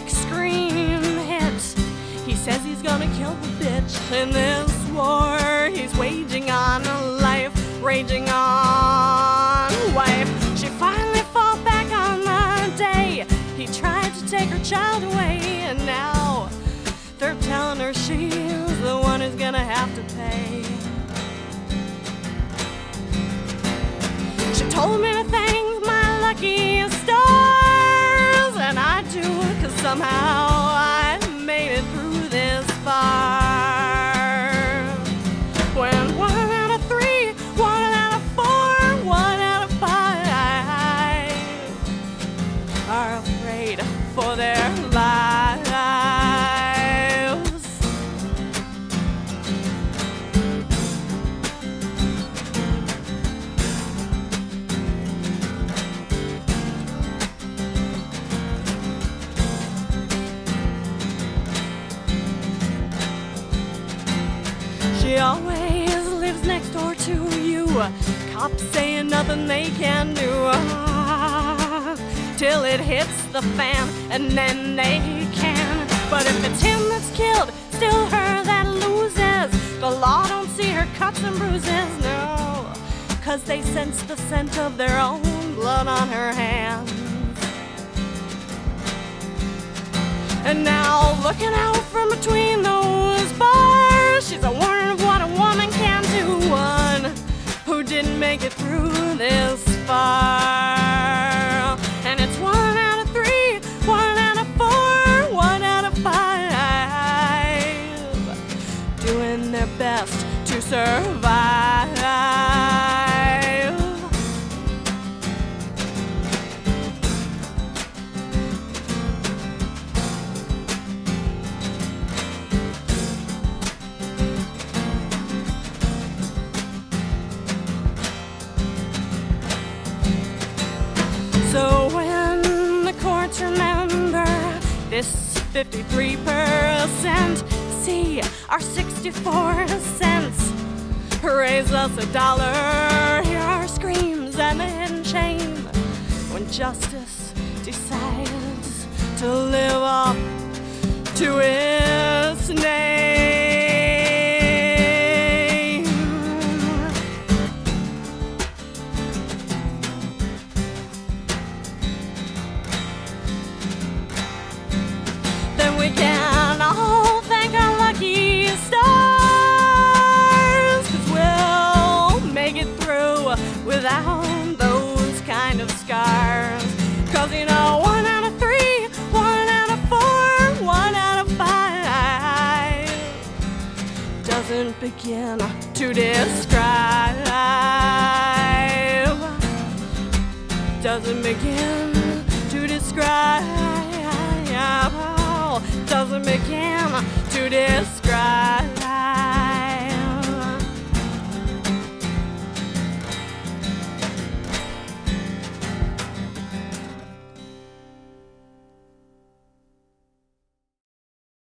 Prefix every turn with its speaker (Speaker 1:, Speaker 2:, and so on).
Speaker 1: big scream hit. He says he's gonna kill the bitch in this war he's waging on a life, raging on wife. She finally fought back on the day he tried to take her child away, and now they're telling her she's the one who's gonna have to pay. She told me to thank my lucky stars, and I do, 'cause somehow I made it through this far. When 1 out of 3, 1 out of 4, 1 out of 5 are afraid for their lives. She always lives next door to you. Cops saying nothing they can do, till it hits the fan, and then they can. But if it's him that's killed, still her that loses. The law don't see her cuts and bruises, no, 'cause they sense the scent of their own blood on her hands. And now looking out from between those bars, she's a warning of what a woman can do, one who didn't make it through this far. And it's 1 out of 3, 1 out of 4, 1 out of 5 doing their best to survive. So when the courts remember this 53%, see our 64 cents, raise us $1, hear our screams and the hidden shame when justice decides to live up to its name. We can all thank our lucky stars, 'cause we'll make it through without those kind of scars. 'Cause you know, 1 out of 3, 1 out of 4, 1 out of 5 doesn't begin to describe, doesn't begin to describe, doesn't begin to describe.